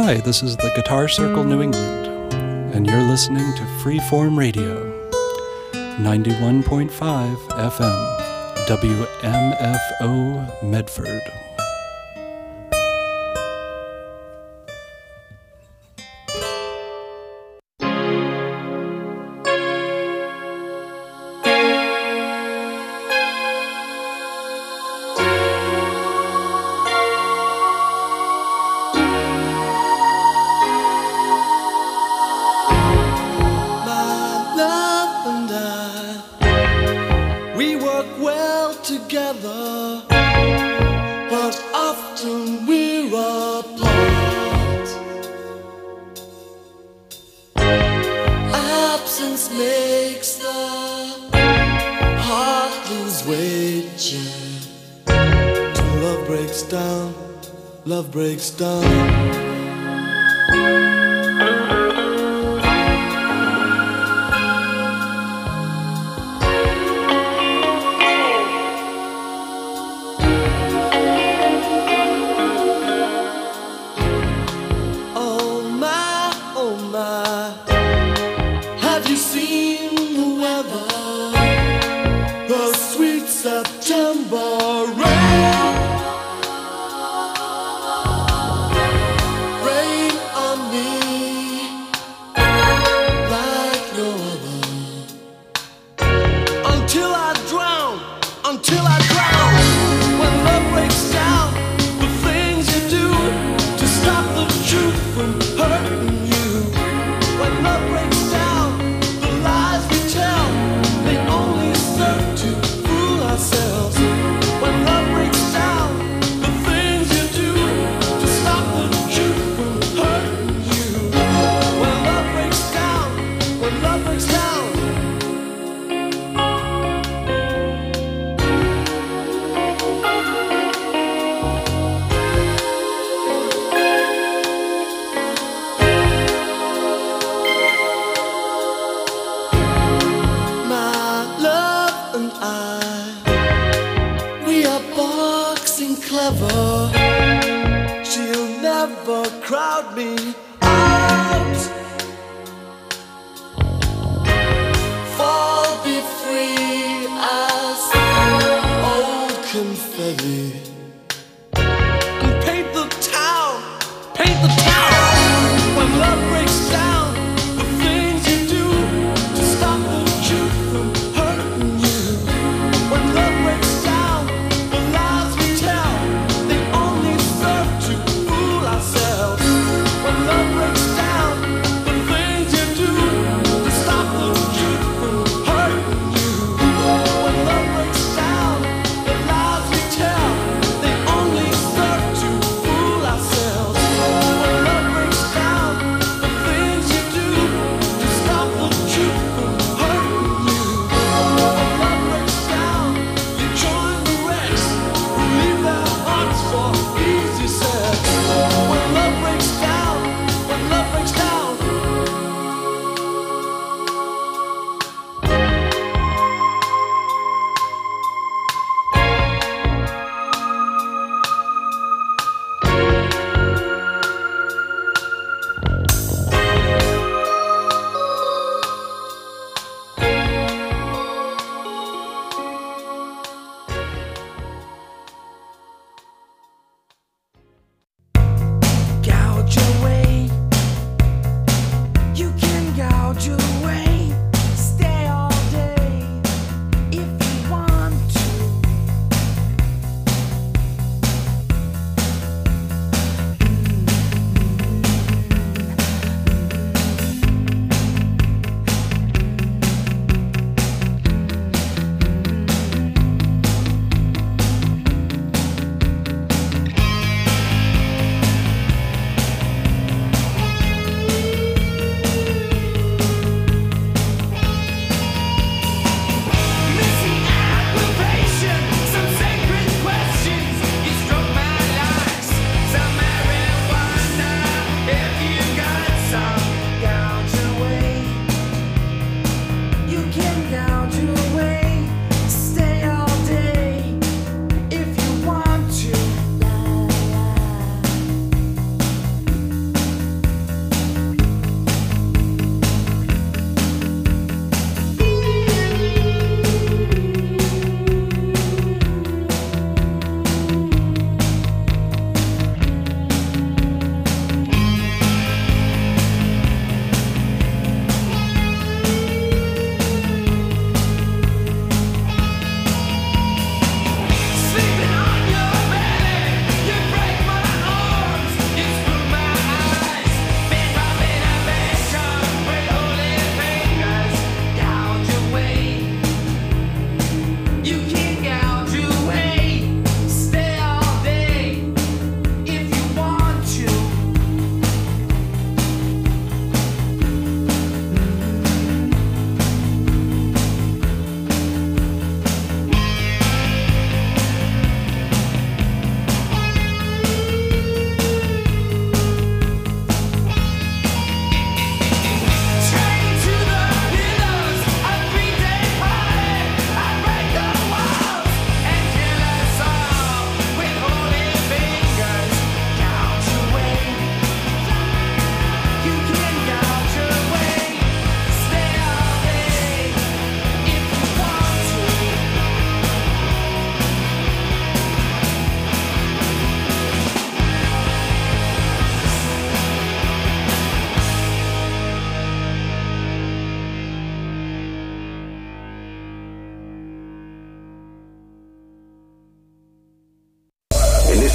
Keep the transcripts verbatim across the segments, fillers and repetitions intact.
Hi, this is the Guitar Circle New England, and you're listening to Freeform Radio, ninety-one point five F M, W M F O Medford. When love breaks down, the lies we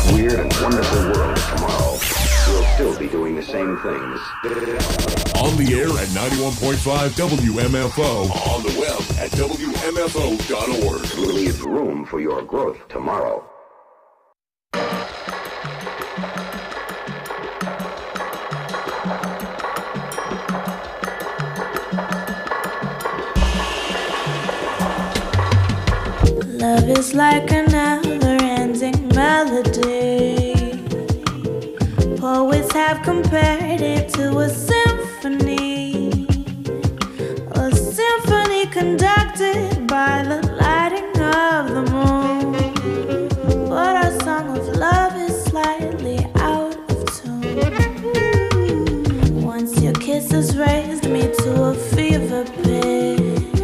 weird and wonderful world tomorrow, we'll still be doing the same things. On the air at ninety-one point five W M F O. On the web at W M F O dot org. Leave room for your growth tomorrow. Love is like a never-ending melody. Poets have compared it to a symphony, a symphony conducted by the lighting of the moon. But our song of love is slightly out of tune. Once your kisses raised me to a fever pitch.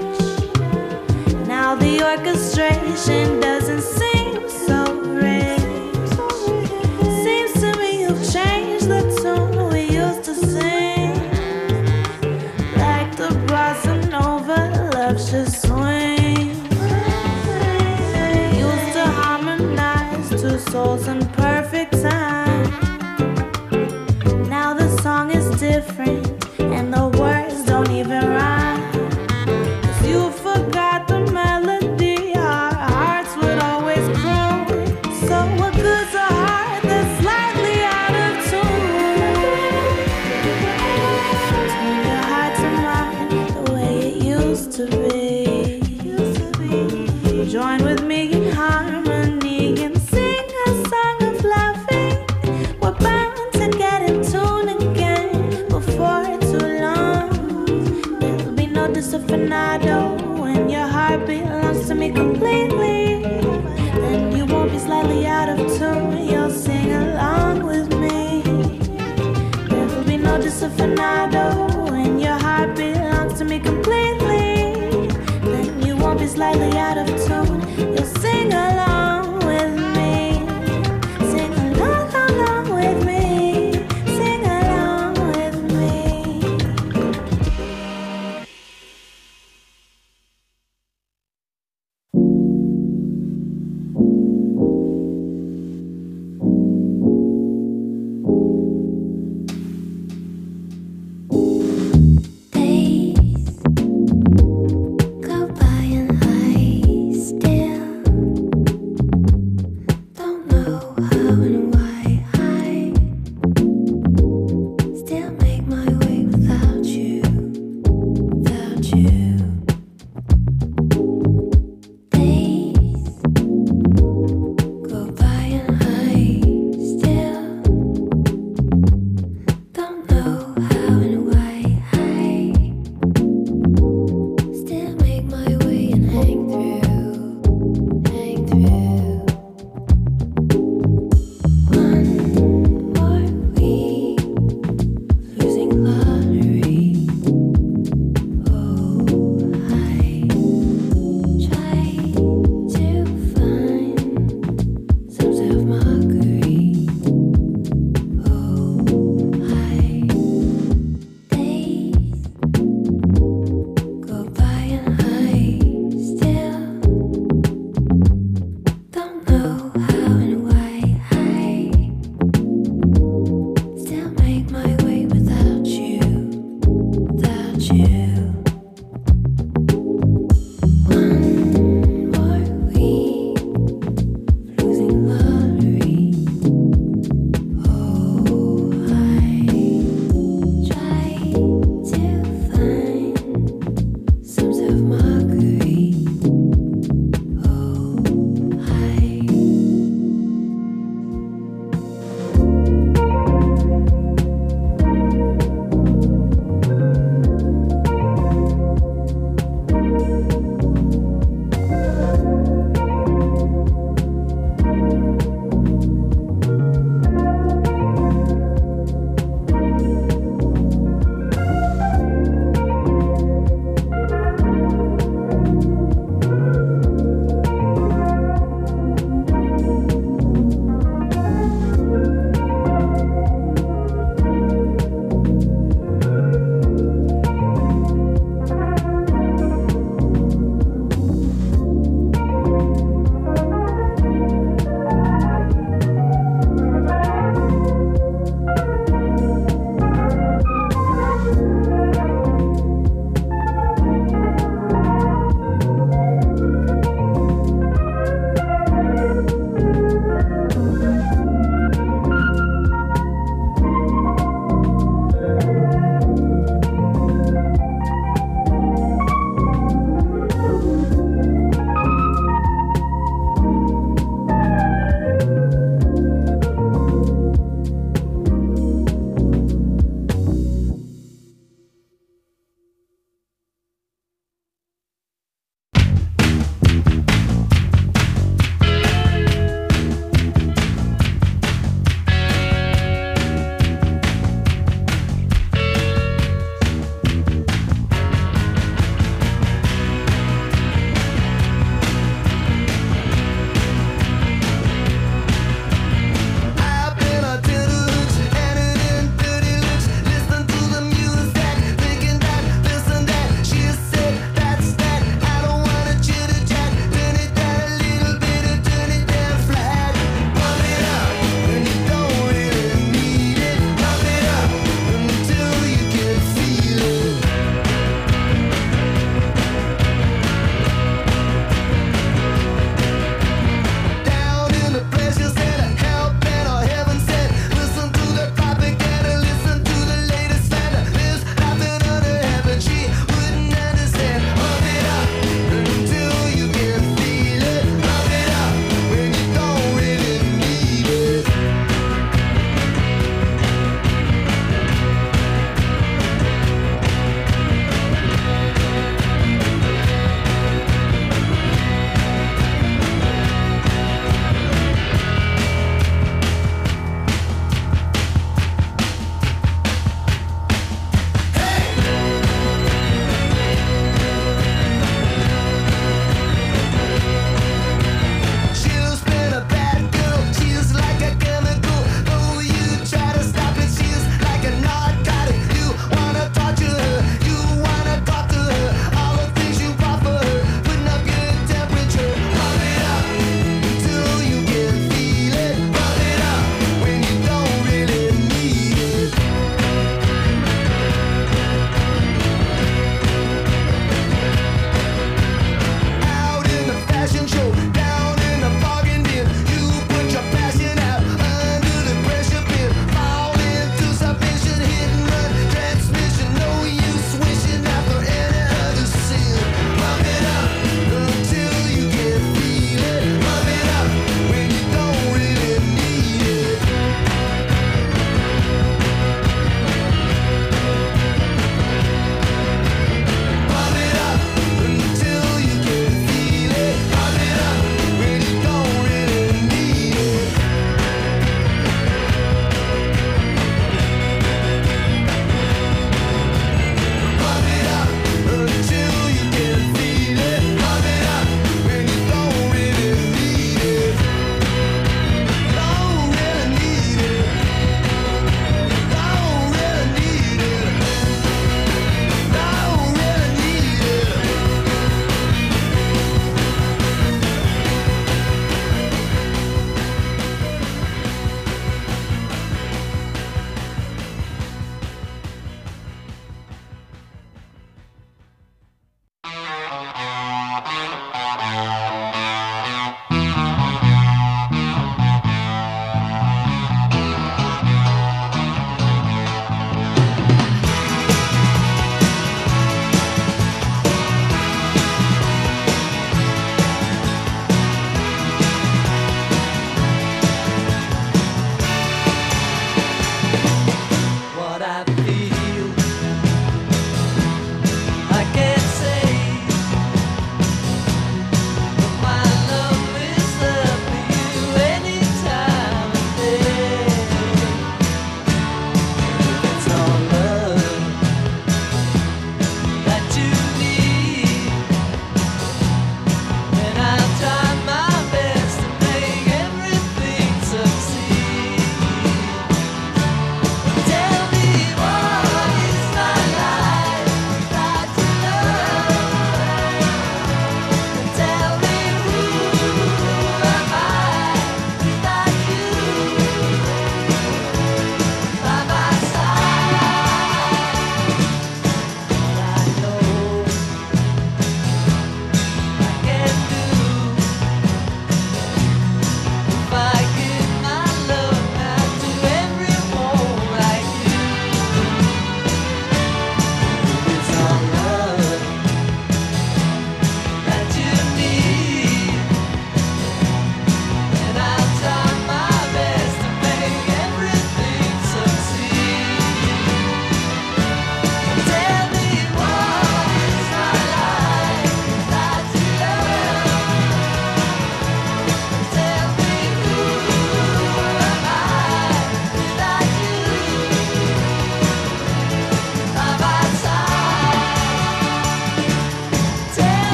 Now the orchestration doesn't seem so rich. Seems to me you've changed the tune we used to sing. Like the bossa nova, love's just swing. Used to harmonize two souls in perfect time. Now the song is different and the words don't even rhyme. 'Cause you forgot the melody our hearts would always croon. So what good's a heart that's slightly out of tune? Turn your heart to mine the way it used to be. Join with me in harmony and sing a song of loving. We're bound to get in tune again before too long. There'll be no disafinado when your heart belongs to me completely. Then you won't be slightly out of tune. You'll sing along with me. There'll be no disafinado when your heart belongs to me completely. Then you won't be slightly out of tune. You'll sing along with me. Sing along, along with me. Sing along with me.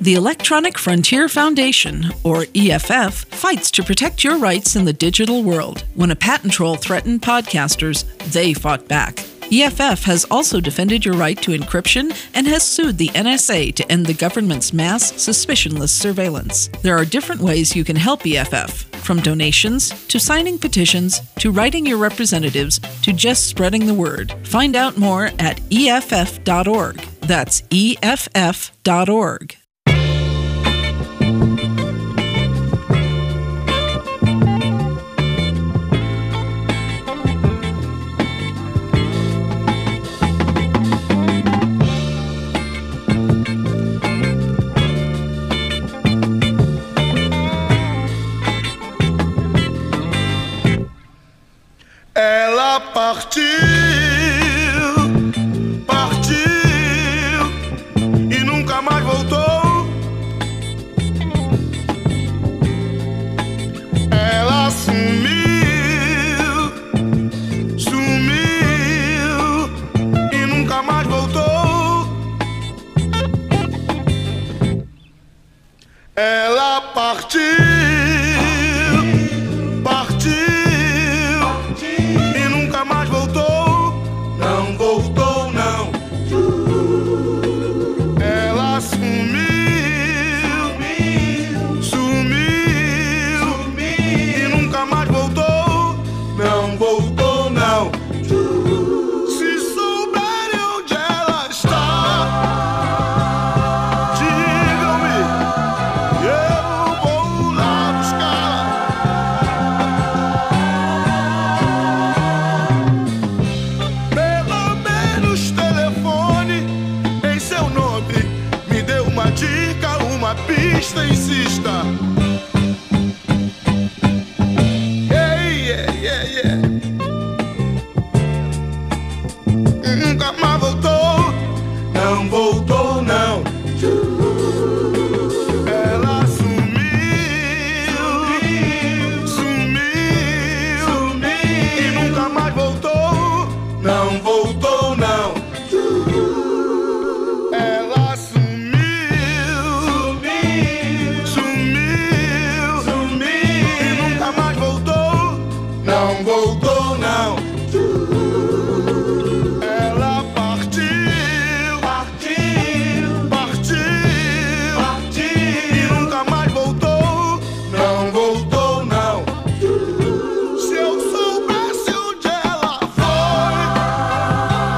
The Electronic Frontier Foundation, or E F F, fights to protect your rights in the digital world. When a patent troll threatened podcasters, they fought back. E F F has also defended your right to encryption and has sued the N S A to end the government's mass, suspicionless surveillance. There are different ways you can help E F F, from donations, to signing petitions, to writing your representatives, to just spreading the word. Find out more at E F F dot org. That's E F F dot org. Ela partiu, partiu e nunca mais voltou. Ela sumiu, sumiu e nunca mais voltou. Ela partiu, partiu. Mais voltou, não voltou não. Ela sumiu, sumiu, sumiu e nunca mais voltou, não voltou não. Se souberem onde ela está, digam-me, eu vou lá buscar. Dica, uma pista, insista. Hey, yeah, yeah, yeah. Nunca mais voltou, não voltou, não. Ela sumiu, sumiu, sumiu e nunca mais voltou, não voltou, não. Não voltou não. Ela partiu, partiu, partiu, partiu e nunca mais voltou. Não voltou não. Se eu soubesse onde ela foi,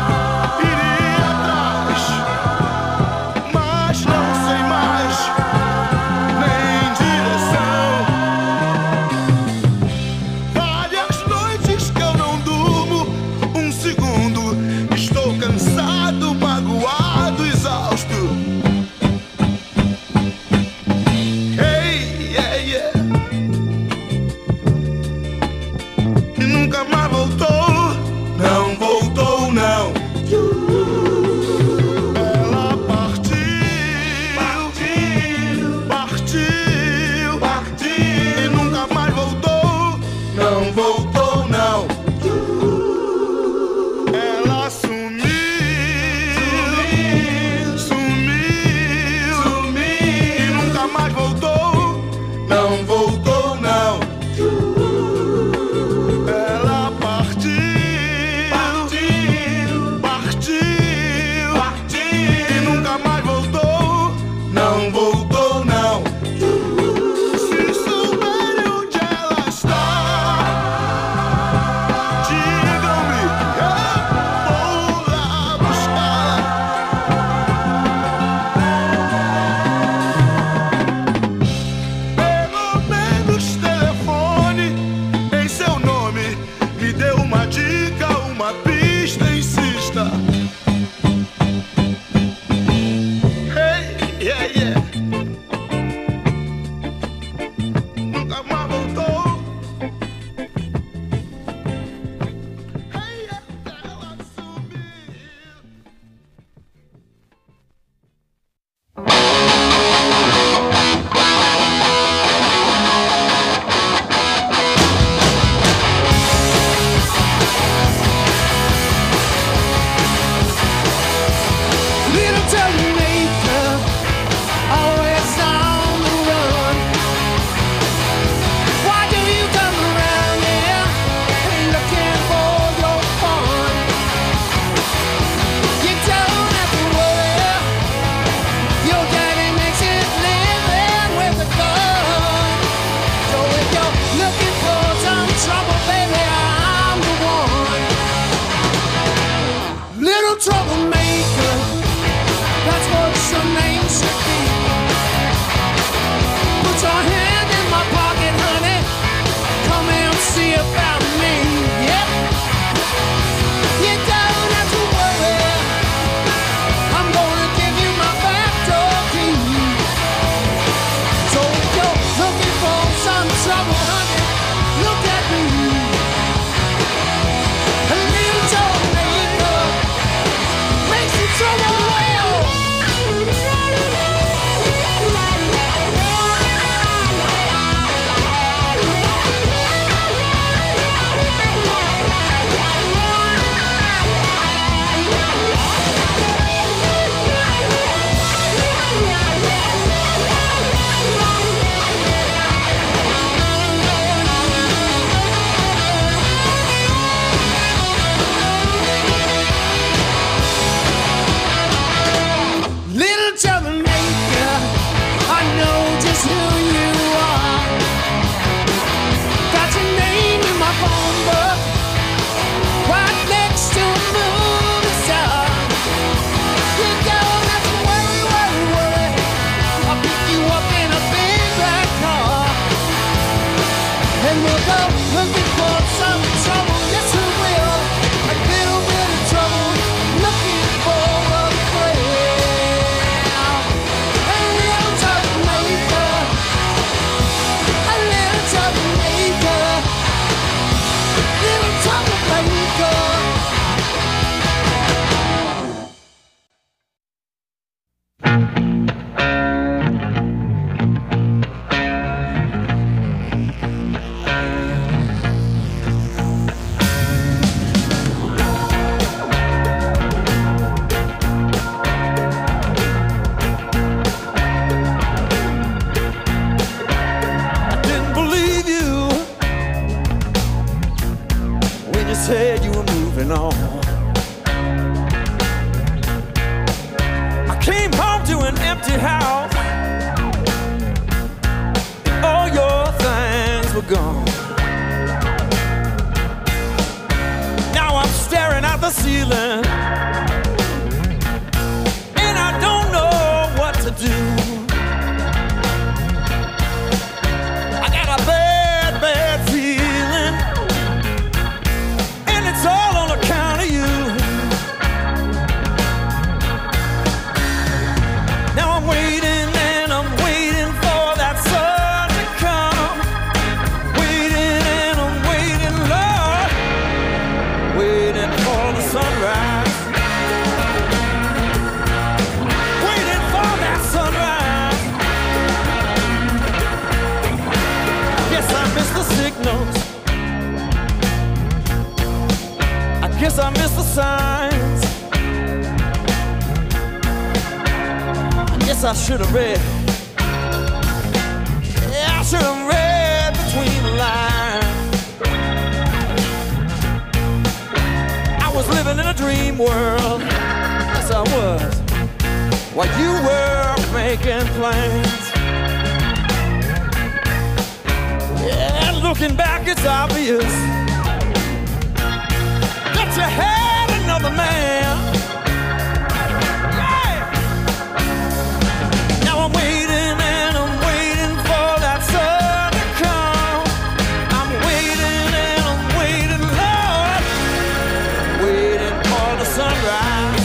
gone. Now I'm staring at the ceiling, and I don't know what to do. I got a bad, bad feeling, and it's all on account of you. Now I'm waiting and I'm waiting for that sun to come. Waiting and I'm waiting, Lord. Waiting for the sunrise. Waiting for that sunrise. Guess I missed the signals. I guess I missed the signs. Guess I should have read. Yeah, I should have read between the lines. I was living in a dream world. Yes, I was. While you were making plans. Yeah, looking back, it's obvious that you had another man. I'm waiting and I'm waiting for that sun to come. I'm waiting and I'm waiting, Lord. Waiting for the sunrise.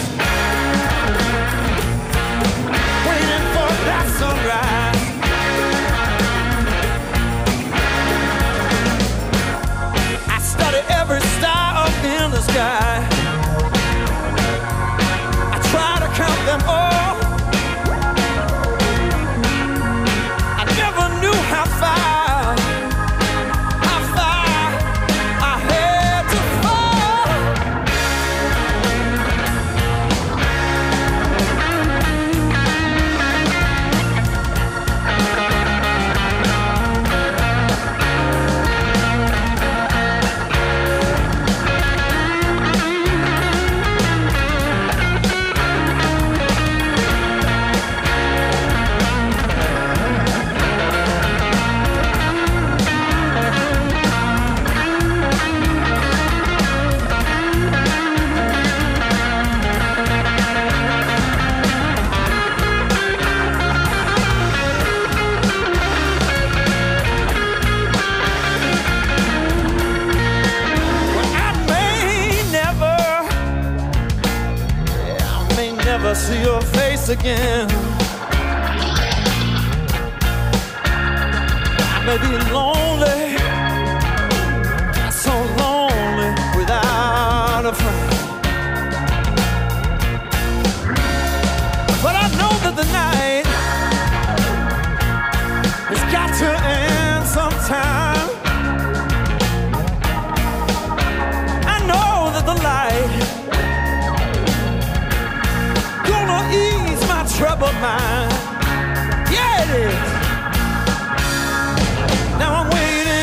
Waiting for that sunrise. I study every star up in the sky. I try to count them all. How far, how far I had to fall. See your face again. I may be lonely, so lonely without a friend. But I know that the night has got to end sometime. I know that the light ease my troubled mind. Yeah, it is. Now I'm waiting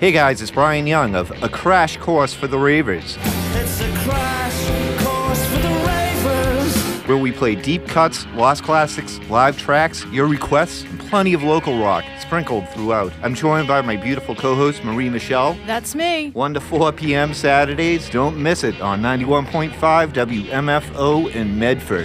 Hey guys, it's Brian Young of A Crash Course for the Ravers. It's a crash course for the ravers. Where we play deep cuts, lost classics, live tracks, your requests, and plenty of local rock sprinkled throughout. I'm joined by my beautiful co-host, Marie Michelle. That's me. one to four p.m. Saturdays. Don't miss it on ninety-one point five W M F O in Medford.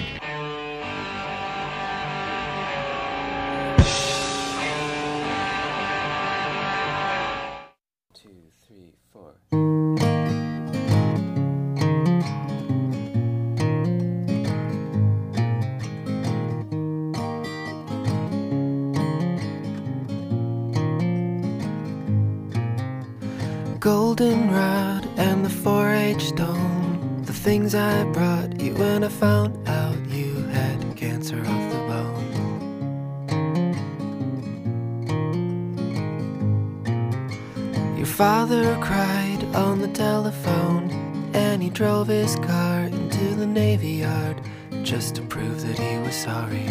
Goldenrod and the four H stone, the things I brought you when I found out you had cancer of the bone. Your father cried on the telephone, and he drove his car into the Navy Yard just to prove that he was sorry.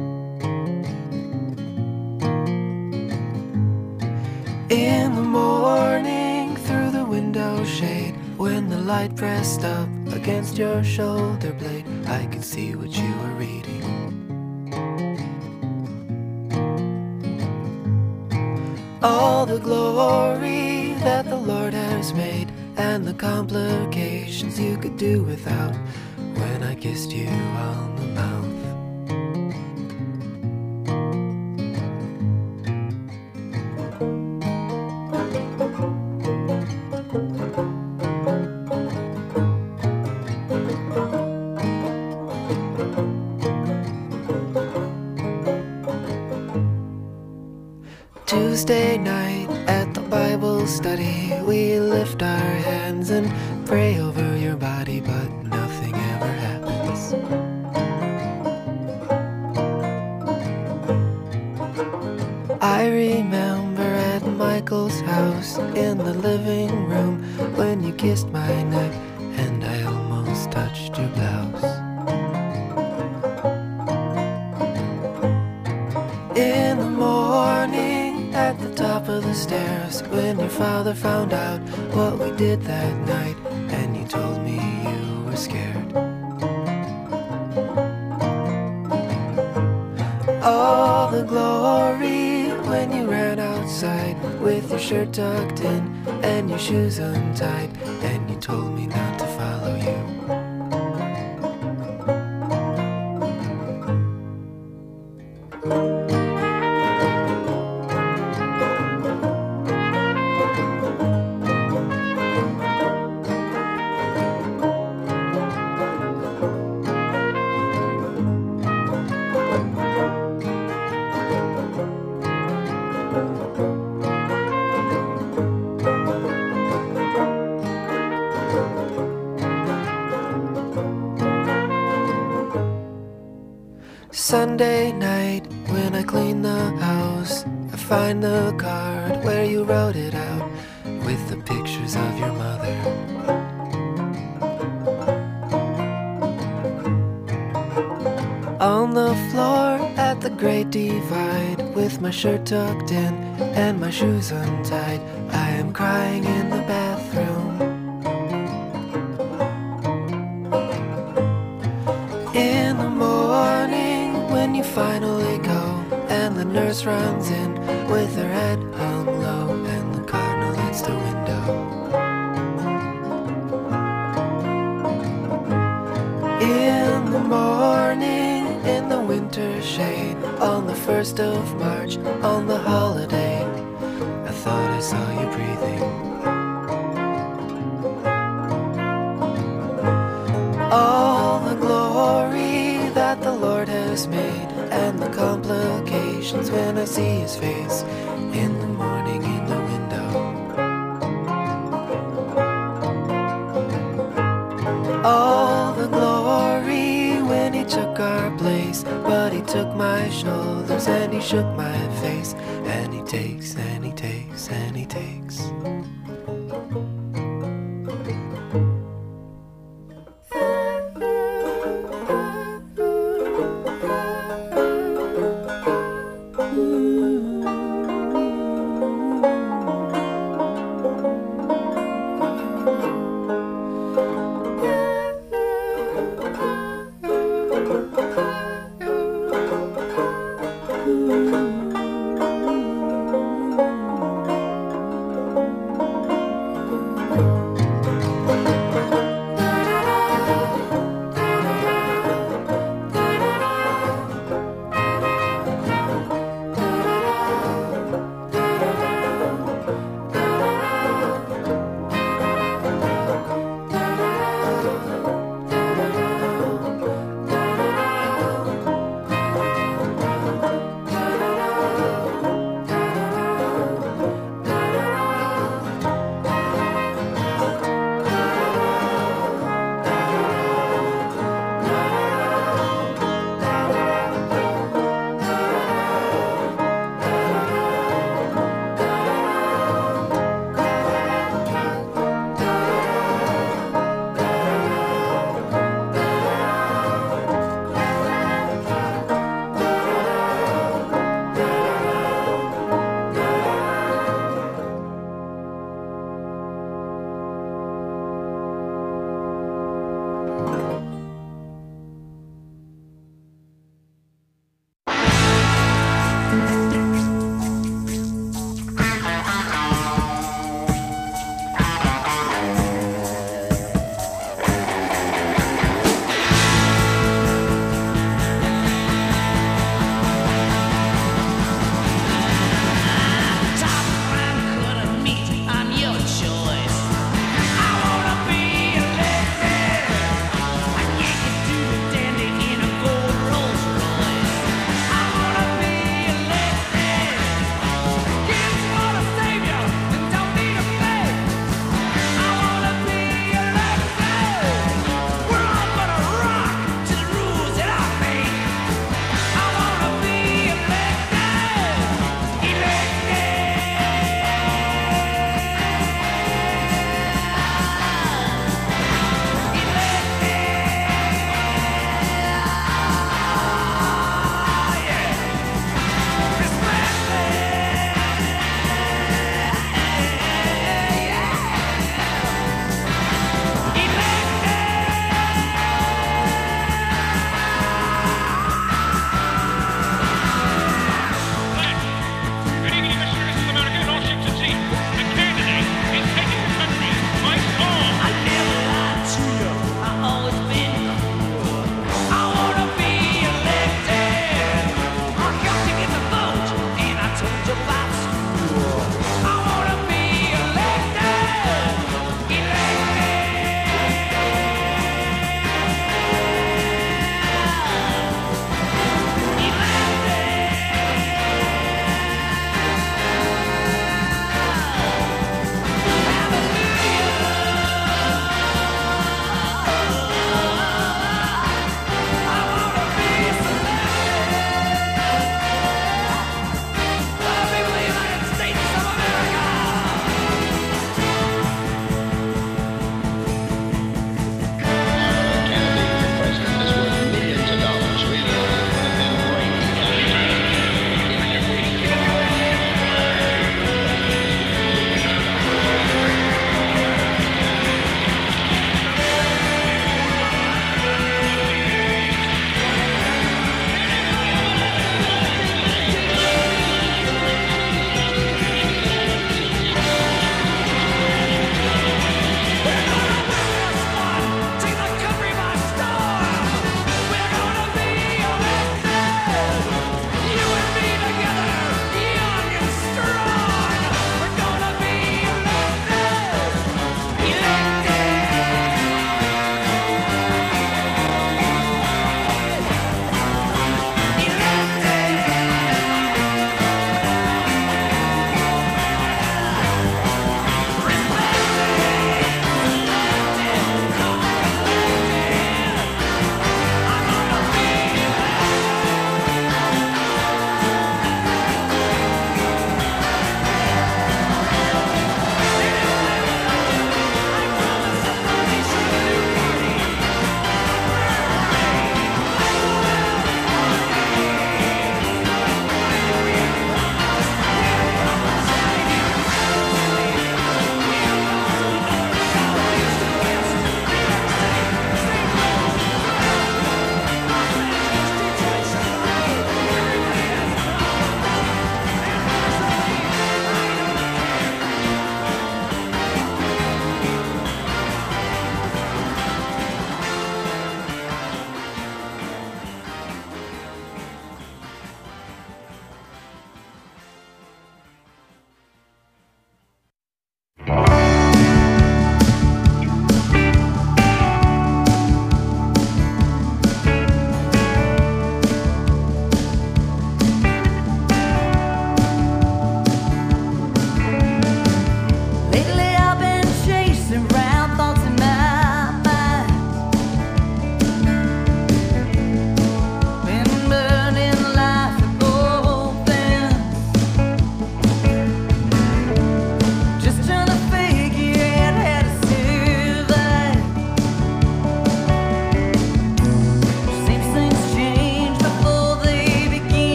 In the morning, through the window shade, when the light pressed up against your shoulder blade, I could see what you were reading. All the glory that the Lord has made, and the complications you could do without, when I kissed you on the mouth. Tuesday night at the Bible study, we lift our hands and pray over your body, but nothing ever happens. I remember at Michael's house in the living room when you kissed my neck and I almost touched your blouse. In the morning at the top of the stairs, when your father found out what we did that night, and you told me you were scared. All the glory when you ran outside with your shirt tucked in and your shoes untied, and you told me not to follow you. Sunday night, when I clean the house, I find the card where you wrote it out with the pictures of your mother. On the floor at the Great Divide, with my shirt tucked in and my shoes untied, I am crying in the bathroom. In the morning, when you finally go, and the nurse runs in with her head hung low, and the cardinal hits the window. In the morning, in the winter shade, on the first of March, on the holiday, I thought I saw you breathing. All the glory that the Lord has made, and the complications when I see his face in the morning in the window. All the glory when he took our place, but he took my shoulders and he shook my face, and he takes and he takes and he takes. Elected.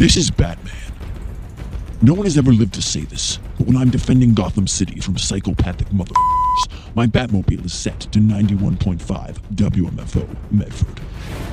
This is Batman. No one has ever lived to say this, but when I'm defending Gotham City from psychopathic motherfuckers, my Batmobile is set to ninety-one point five W M F O Medford.